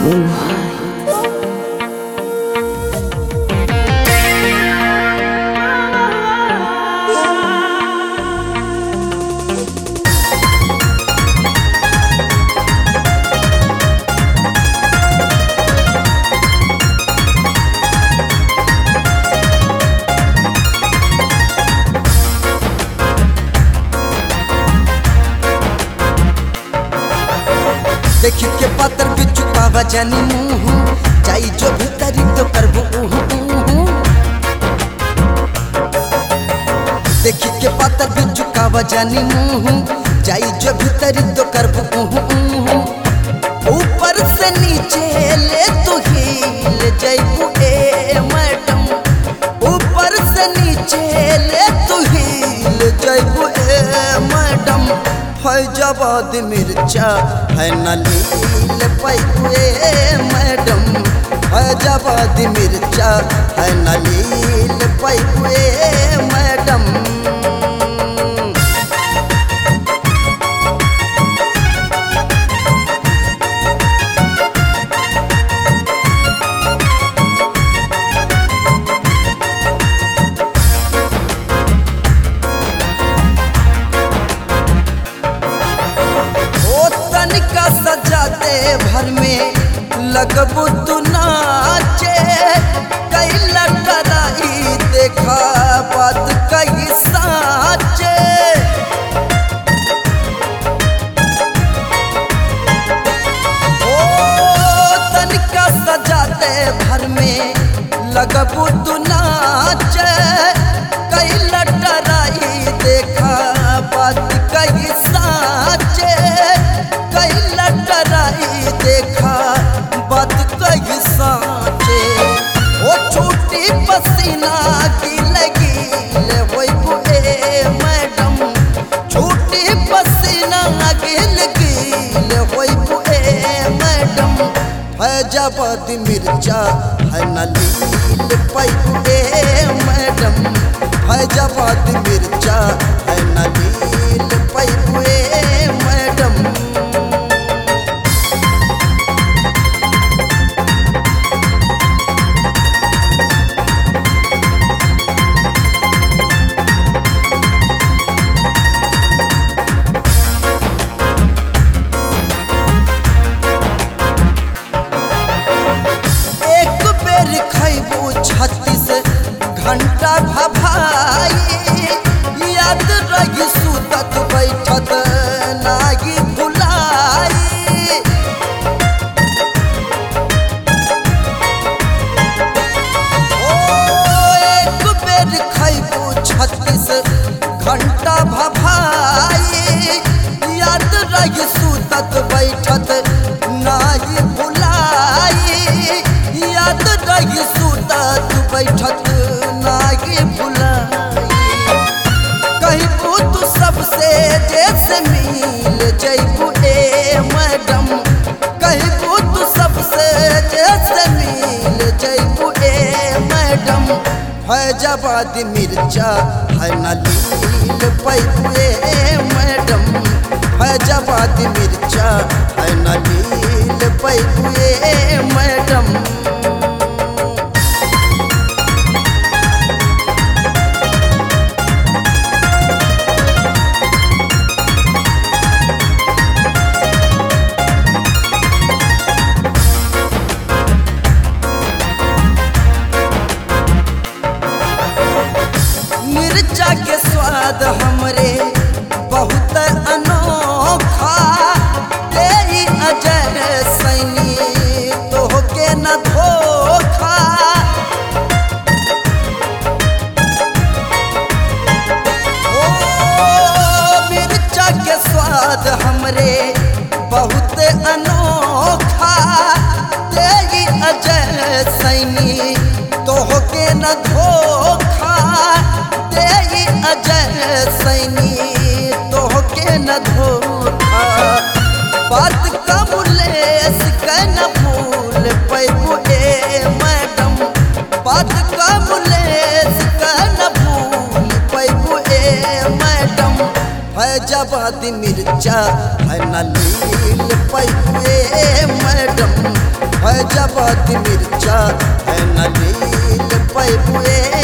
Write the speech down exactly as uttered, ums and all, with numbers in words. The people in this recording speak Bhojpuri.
देखी के पातर भी चुपावा जानी मुँह जाई जो भीतरी तो करबो उहु उहु। देखी के पातर भी चुकावा जानी मुँह जाई जो भीतरी तो करबो उहु उहु। ऊपर से नीचे ले तो हिल जाइबू ए मैडम, ऊपर से नीचे ले तो हिल जाइबू ए मैडम। फैजाबाद मिर्चा है नलील पैकुए मैडम, फैजाबाद मिर्चा है नलील पैकुए मैडम। सजाते भर में लगबू तू नाचे, कैला कराई देखा बात कई साचे। ओ तनिका सजाते भर में लगबू तू नाचे, कैला कराई देखा बात कई साचे। कैला डराई देखा बात कई साचे। ओ छोटी पसीना की लगी ले होई बुए मैडम, छोटी पसीना की लगी ले होई बुए मैडम। फैजाबाद मिर्चा है नलील पैकुए मैडम, फैजाबाद मिर्चा है नलील पैकुए मैडम। छत्तीस घंटा भभाई याद रही सुतत बैठत नागी भुलाई। ओ एक बेर खैबू छत्तीस घंटा भभाई याद रही सुतत बैठत नागी भुलाई। याद रही सुतत बैठत नागी भुलाई। कहबू तू सबसे जैसे मिल जइबू ए मैडम, कहबू तू सबसे जैसे मिल जइबू ए मैडम। फैजाबाद मिर्चा है नलील पैकुए मैडम, फैजाबाद मिर्चा है नलील पैकुए मैडम। मिर्चा के स्वाद हमरे बहुत अनोखा, तेरी अजय सैनी तो के न धोखा। ओ मिर्चा के स्वाद हमरे बहुत अनोखा, तेरी अजय सैनी तो के न धोखा। तेरी अजय सैनी तो के न धोखा। बात कबूलेस के न भूल पैबू ए मैडम, बात कबूलेस के न भूल पैबू ए मैडम। फैजाबाद मिर्चा है नलील पैबू ए मैडम, जद मिर्चा है नलील पैबुए